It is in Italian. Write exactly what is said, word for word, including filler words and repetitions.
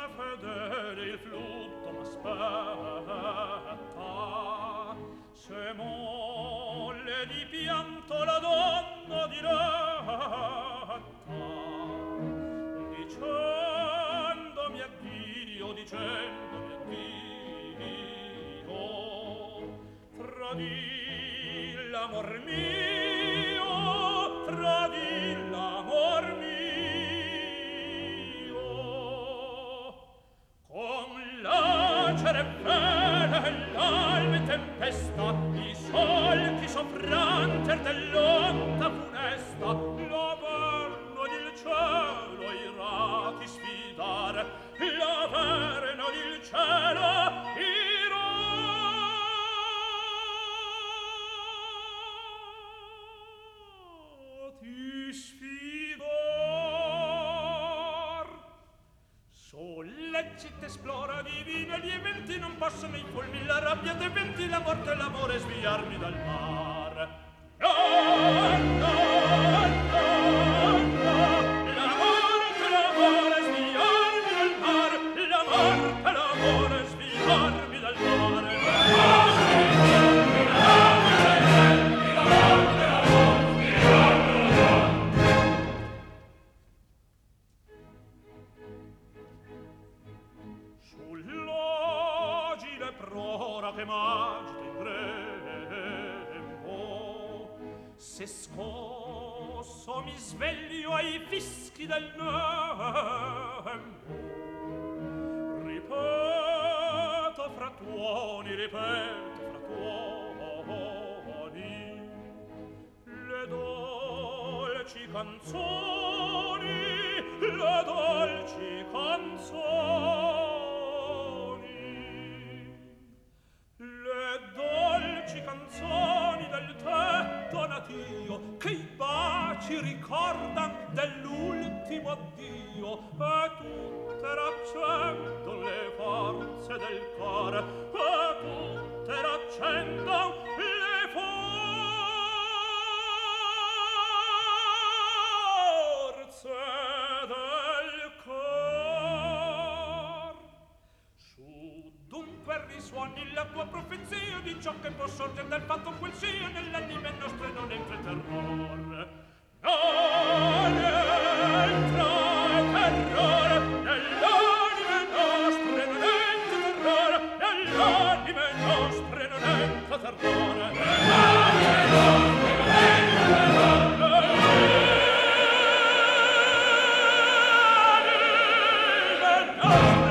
fedele il flutto m'aspetta. Se molle di pianto la donna diretta, dicendomi addio, dicendomi addio, tradì l'amor mio, tradì l'amor mio, con lacere vele e l'alme tempesta, i solchi soffranter dell'onta funesta, l'Averno ed il cielo irà ti sfidar, l'Averno ed il cielo irà ti sfidar. Sollecita, esplora, divina, gli eventi non possono i fulmini, la rabbia dei venti, la morte e l'amore sviarmi dal mar. No, no, no, no, la morte e l'amore sviarmi dal mar, la morte e l'amore sviarmi dal mar. Sull'agile prora che m'agita in grembo, se scosso mi sveglio ai fischi del nembo. Ripeto fra tuoni, ripeto fra tuoni, le dolci canzoni, le dolci canzoni, le dolci canzoni del tetto natio, che i baci ricordan dell'ultimo addio, e tutte raccendon le forze del cor, e tutte raccendon le forze del cor. Su dunque risuoni la tua profezia di ciò che può sorgere dal fatto quel sia, nell'anime nostre non entra terror. Non entra terrore, nell'anime nostre non entra terrore, nell'anime nostre non entra terrore, nell'anime nostre non entra terrore, nell'anime nostre